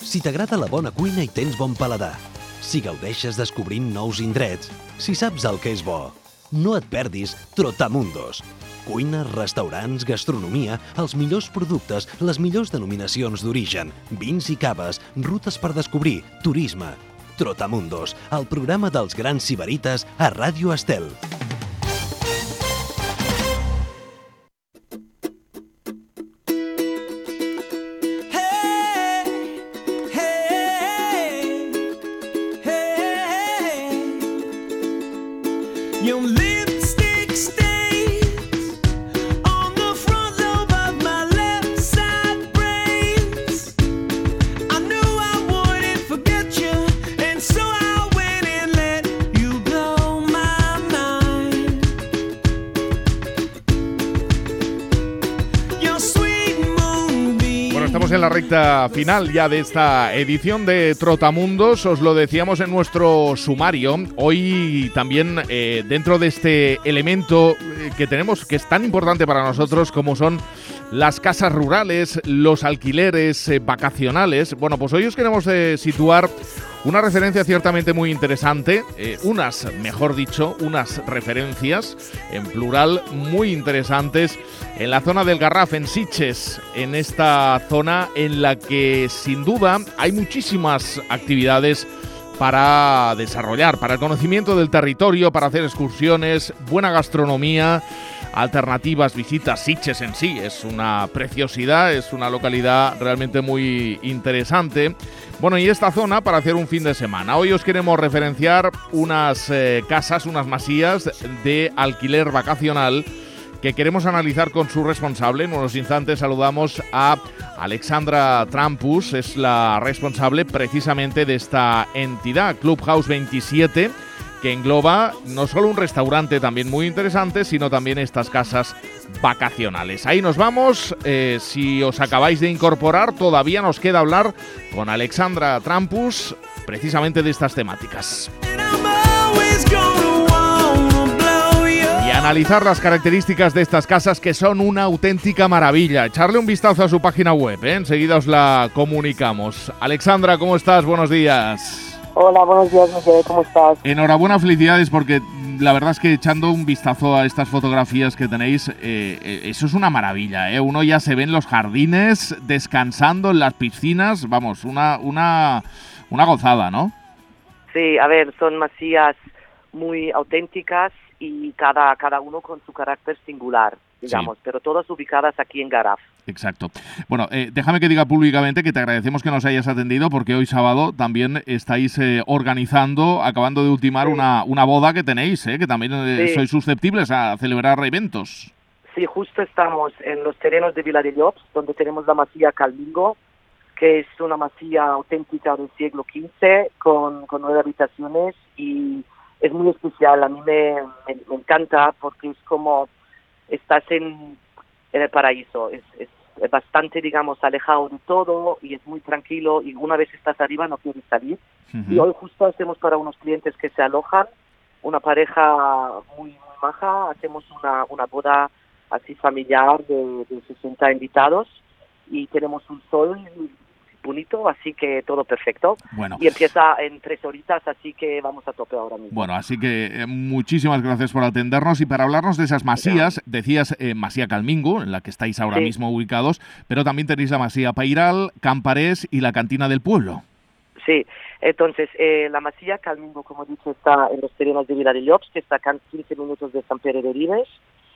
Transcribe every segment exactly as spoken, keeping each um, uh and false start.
Si t'agrada la bona cuina i tens bon paladar, si gaudeixes descobrint nous indrets, si saps el que és bo, no et perdis Trotamundos. Cuina, restaurants, gastronomia, els millors productes, les millors denominacions d'origen, vins i caves, rutes per descobrir, turisme. Trotamundos, el programa dels grans sibarites a Ràdio Estel. En la recta final ya de esta edición de Trotamundos, os lo decíamos en nuestro sumario, hoy también eh, dentro de este elemento eh, que tenemos, que es tan importante para nosotros como son las casas rurales, los alquileres eh, vacacionales. Bueno, pues hoy os queremos eh, situar una referencia ciertamente muy interesante, eh, unas, mejor dicho, unas referencias en plural muy interesantes en la zona del Garraf, en Sitges, en esta zona en la que sin duda hay muchísimas actividades para desarrollar, para el conocimiento del territorio, para hacer excursiones, buena gastronomía, alternativas, visitas. Sitges en sí es una preciosidad, es una localidad realmente muy interesante. Bueno, y esta zona para hacer un fin de semana. Hoy os queremos referenciar unas eh, casas, unas masías de alquiler vacacional que queremos analizar con su responsable. En unos instantes saludamos a Alexandra Trampus, es la responsable precisamente de esta entidad, Clubhouse veintisiete, que engloba no solo un restaurante también muy interesante, sino también estas casas vacacionales. Ahí nos vamos. Eh, si os acabáis de incorporar, todavía nos queda hablar con Alexandra Trampus precisamente de estas temáticas y analizar las características de estas casas, que son una auténtica maravilla. Echarle un vistazo a su página web, ¿eh? Enseguida os la comunicamos. Alexandra, ¿cómo estás? Buenos días. Hola, buenos días, Miguel, ¿cómo estás? Enhorabuena, felicidades, porque la verdad es que echando un vistazo a estas fotografías que tenéis, eh, eh, eso es una maravilla, ¿eh? Uno ya se ve en los jardines, descansando en las piscinas, vamos, una, una, una gozada, ¿no? Sí, a ver, son masías muy auténticas y cada, cada uno con su carácter singular, digamos, sí, pero todas ubicadas aquí en Garraf. Exacto. Bueno, eh, déjame que diga públicamente que te agradecemos que nos hayas atendido, porque hoy sábado también estáis eh, organizando, acabando de ultimar sí. una, una boda que tenéis, eh, que también eh, sí. sois susceptibles a celebrar eventos. Sí, justo estamos en los terrenos de Viladellops, donde tenemos la masía Calmingo, que es una masía auténtica del siglo quince, con, con nueve habitaciones, y es muy especial. A mí me, me, me encanta porque es como estás en, en el paraíso. Es, es bastante, digamos, alejado de todo y es muy tranquilo, y una vez estás arriba no quieres salir. Uh-huh. Y hoy justo hacemos para unos clientes que se alojan, una pareja muy, muy maja, hacemos una, una boda así familiar de, de sesenta invitados, y tenemos un sol bonito, así que todo perfecto. Bueno. Y empieza en tres horitas, así que vamos a tope ahora mismo. Bueno, así que eh, muchísimas gracias por atendernos y para hablarnos de esas masías. Sí. Decías eh, Masía Calmingo, en la que estáis ahora sí. mismo ubicados, pero también tenéis la Masía Pairal, Camparés y la Cantina del Pueblo. Sí, entonces eh, la Masía Calmingo, como he dicho, está en los terrenos de Viladellops, que está a quince minutos de Sant Pere de Ribes,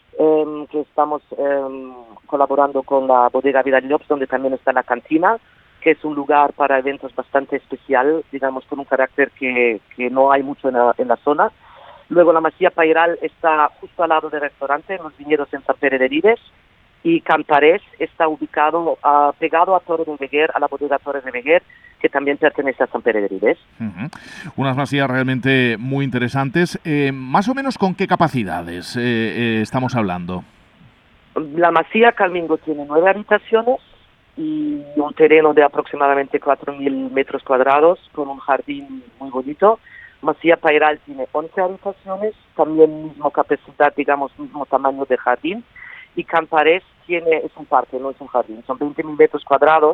eh, que estamos eh, colaborando con la bodega Viladellops, donde también está la cantina, que es un lugar para eventos bastante especial, digamos, con un carácter que, que no hay mucho en la, en la zona. Luego la Masía Pairal está justo al lado del restaurante, en los viñedos en Sant Pere de Ribes, y Camparés está ubicado uh, pegado a Torre de Veguer, a la bodega Torre de Veguer, que también pertenece a Sant Pere de Ribes. Uh-huh. Unas masías realmente muy interesantes. Eh, ¿Más o menos con qué capacidades eh, eh, estamos hablando? La Masía Calmingo tiene nueve habitaciones y un terreno de aproximadamente cuatro mil metros cuadrados, con un jardín muy bonito. Masía Pairal tiene once habitaciones, también mismo capacidad, digamos, mismo tamaño de jardín. Y Camparés tiene, es un parque, no es un jardín, son veinte mil metros cuadrados,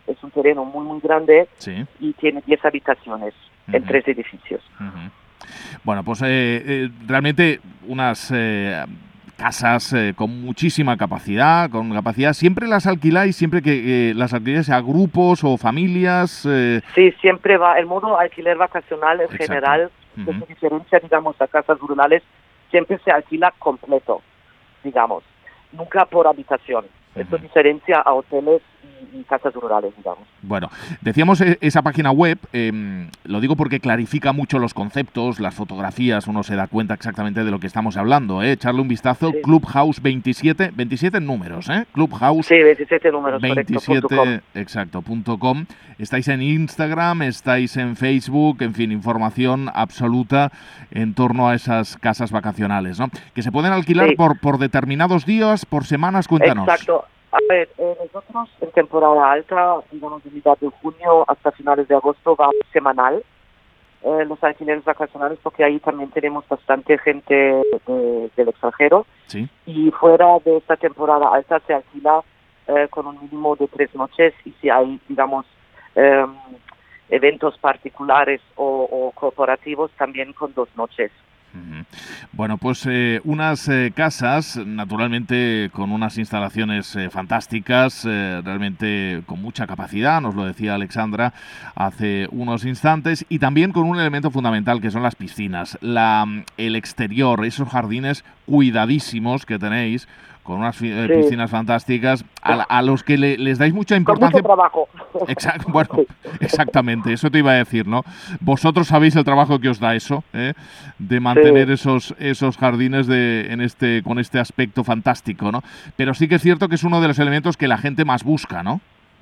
es un terreno muy, muy grande sí. y tiene diez habitaciones uh-huh. en tres edificios. Uh-huh. Bueno, pues eh, eh, realmente unas eh, casas eh, con muchísima capacidad, con capacidad. ¿Siempre las alquiláis, siempre que eh, las alquiláis a grupos o familias? Eh... Sí, siempre va, el modo alquiler vacacional en Exacto. general, Uh-huh. que se diferencia, digamos, a casas rurales, siempre se alquila completo, digamos, nunca por habitación. Uh-huh. Esto diferencia a hoteles y, y casas rurales, digamos. Bueno, decíamos eh, esa página web, eh, lo digo porque clarifica mucho los conceptos, las fotografías, uno se da cuenta exactamente de lo que estamos hablando, ¿eh? Echarle un vistazo, sí. Clubhouse veintisiete, veintisiete números, ¿eh? Clubhouse sí, veintisiete números, veintisiete, correcto, punto com. exacto, punto com. Estáis en Instagram, estáis en Facebook, en fin, información absoluta en torno a esas casas vacacionales, ¿no? Que se pueden alquilar sí. por, por determinados días, por semanas, cuéntanos. Exacto. A ver, eh, nosotros en temporada alta, digamos de mitad de junio hasta finales de agosto, va semanal eh, los alquileres vacacionales, porque ahí también tenemos bastante gente de, del extranjero. Sí. Y fuera de esta temporada alta se alquila eh, con un mínimo de tres noches, y si hay, digamos, eh, eventos particulares o, o corporativos, también con dos noches. Bueno, pues eh, unas eh, casas, naturalmente con unas instalaciones eh, fantásticas, eh, realmente con mucha capacidad, nos lo decía Alexandra hace unos instantes, y también con un elemento fundamental que son las piscinas, la, el exterior, esos jardines cuidadísimos que tenéis, con unas eh, sí. piscinas fantásticas, a, a los que le, les dais mucha importancia. Con mucho trabajo. Exacto, bueno, exactamente, eso te iba a decir, ¿no? Vosotros sabéis el trabajo que os da eso, ¿eh? De mantener sí. esos esos jardines de en este con este aspecto fantástico, ¿no? Pero sí que es cierto que es uno de los elementos que la gente más busca, ¿no?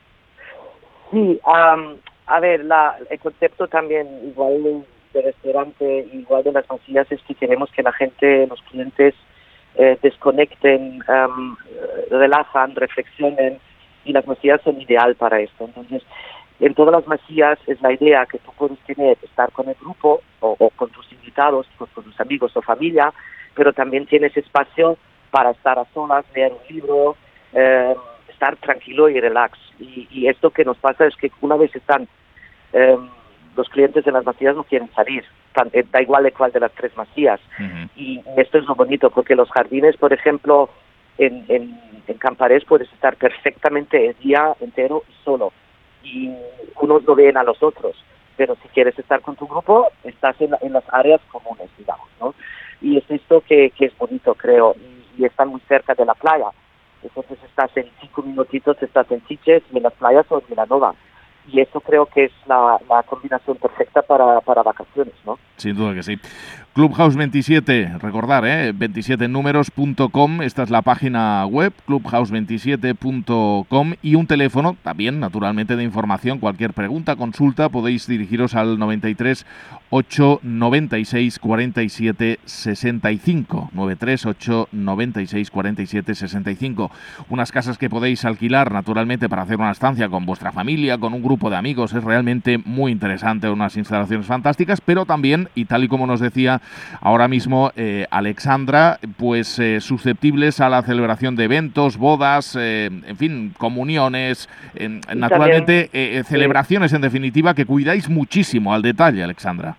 Sí, um, a ver, la, el concepto también igual de restaurante, igual de las masías, es que queremos que la gente, los clientes, Eh, desconecten, um, relajan, reflexionen, y las masías son ideal para esto. Entonces, en todas las masías es la idea que tú puedes tener, estar con el grupo o, o con tus invitados, pues, con tus amigos o familia, pero también tienes espacio para estar a solas, leer un libro, eh, estar tranquilo y relax. Y, y esto que nos pasa es que una vez están eh, los clientes de las masías no quieren salir, da igual de cuál de las tres masías. Uh-huh. Y esto es lo bonito, porque los jardines, por ejemplo, en, en, en Camparés puedes estar perfectamente el día entero solo, y unos no ven a los otros, pero si quieres estar con tu grupo, estás en, en las áreas comunes, digamos, ¿no? Y es esto que, que es bonito, creo, y, y están muy cerca de la playa. Entonces estás en cinco minutitos, estás en Sitges, y en las playas o en Vilanova. Y eso creo que es la, la combinación perfecta para, para vacaciones, ¿no? Sin duda que sí. Clubhouse veintisiete, recordar, ¿eh? veintisiete números punto com, esta es la página web, clubhouse veintisiete punto com, y un teléfono también, naturalmente, de información. Cualquier pregunta, consulta, podéis dirigiros al noventa y tres, ocho noventa y seis, cuarenta y siete, sesenta y cinco, noventa y tres, ocho noventa y seis, cuarenta y siete, sesenta y cinco. Unas casas que podéis alquilar, naturalmente, para hacer una estancia con vuestra familia, con un grupo de amigos. Es realmente muy interesante, unas instalaciones fantásticas, pero también, y tal y como nos decía ahora mismo eh, Alexandra, pues eh, susceptibles a la celebración de eventos, bodas, eh, en fin, comuniones, eh, naturalmente también, eh, celebraciones, sí. En definitiva, que cuidáis muchísimo al detalle, Alexandra.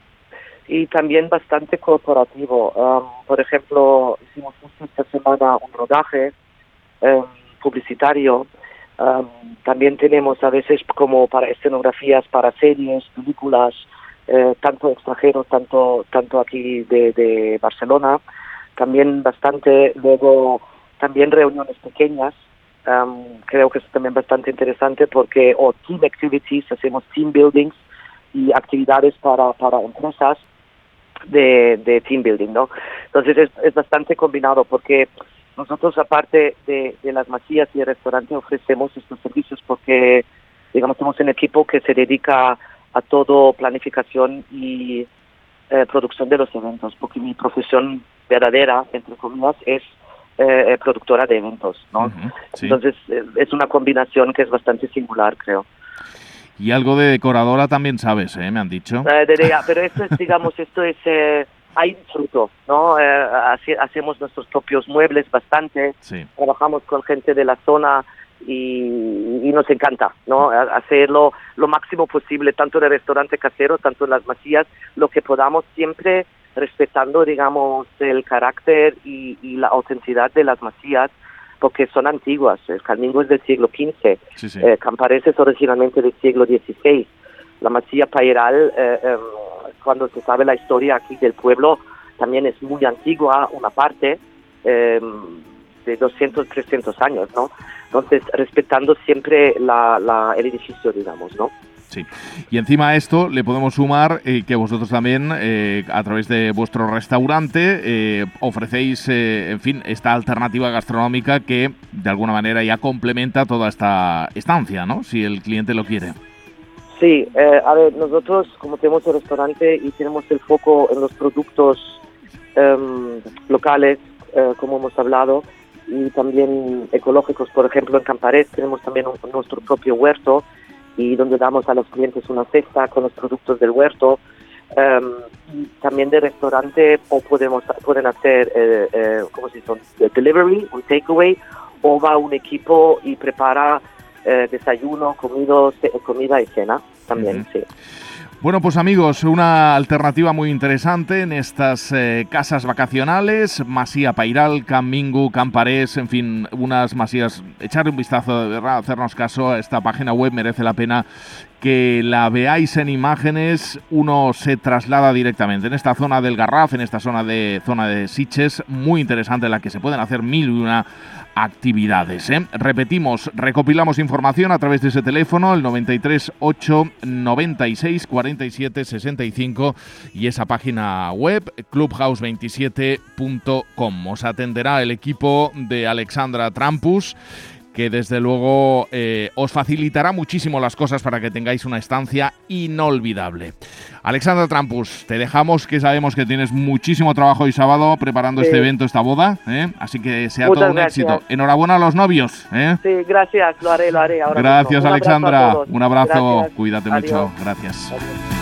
Y también bastante corporativo. Um, por ejemplo, hicimos justo esta semana un rodaje um, publicitario. Um, también tenemos a veces como para escenografías, para series, películas, eh, tanto extranjeros, tanto tanto aquí de, de Barcelona, también bastante. Luego también reuniones pequeñas, um, creo que es también bastante interesante, porque o team activities, hacemos team buildings y actividades para, para empresas de, de team building, ¿no? Entonces es, es bastante combinado, porque nosotros, aparte de, de las masías y el restaurante, ofrecemos estos servicios porque, digamos, somos un equipo que se dedica a todo planificación y eh, producción de los eventos, porque mi profesión verdadera, entre comillas, es eh, productora de eventos, ¿no? Uh-huh, sí. Entonces, eh, es una combinación que es bastante singular, creo. Y algo de decoradora también sabes, ¿eh? Me han dicho. Eh, de, de, pero esto es, digamos, esto es... Eh, hay disfruto, ¿no? Eh, así, hacemos nuestros propios muebles bastante, sí. Trabajamos con gente de la zona y, y nos encanta, ¿no? Hacerlo lo máximo posible, tanto en el restaurante casero, tanto en las masías, lo que podamos, siempre respetando, digamos, el carácter y, y la autenticidad de las masías, porque son antiguas. El Calmingo es del siglo quince, sí, sí. Eh, Campares es originalmente del siglo dieciséis. La masía Pairal, eh, eh, cuando se sabe la historia aquí del pueblo, también es muy antigua, una parte eh, de doscientos, trescientos años, ¿no? Entonces, respetando siempre la, la, el edificio, digamos, ¿no? Sí. Y encima a esto le podemos sumar eh, que vosotros también, eh, a través de vuestro restaurante, eh, ofrecéis, eh, en fin, esta alternativa gastronómica que de alguna manera ya complementa toda esta estancia, ¿no? Si el cliente lo quiere. Sí, eh, a ver, nosotros como tenemos el restaurante y tenemos el foco en los productos eh, locales, eh, como hemos hablado, y también ecológicos, por ejemplo, en Campares tenemos también un, nuestro propio huerto, y donde damos a los clientes una cesta con los productos del huerto, um, y también de restaurante, o podemos pueden hacer, eh, eh, ¿cómo se dice? Delivery, un takeaway, o va un equipo y prepara eh, desayuno, comido, comida y cena también, uh-huh. Sí. Bueno, pues amigos, una alternativa muy interesante en estas eh, casas vacacionales, Masía Pairal, Calmingo, Camparés, en fin, unas masías. Echarle un vistazo, de verdad, hacernos caso a esta página web, merece la pena que la veáis en imágenes. Uno se traslada directamente en esta zona del Garraf, en esta zona de zona de Sitges, muy interesante, en la que se pueden hacer mil y una actividades, ¿eh? Repetimos, recopilamos información a través de ese teléfono, el noventa y tres, ocho, noventa y seis, cuarenta y siete, sesenta y cinco, y esa página web, clubhouse veintisiete punto com. Os atenderá el equipo de Alexandra Trampus, que desde luego eh, os facilitará muchísimo las cosas para que tengáis una estancia inolvidable. Alexandra Trampus, te dejamos, que sabemos que tienes muchísimo trabajo hoy sábado preparando sí. este evento, esta boda, ¿eh? Así que sea Muchas todo un gracias. éxito. Enhorabuena a los novios, ¿eh? Sí, gracias, lo haré, lo haré. Ahora gracias, mismo. Alexandra. Un abrazo, un abrazo. Gracias. Cuídate Adiós. mucho. Gracias. Adiós.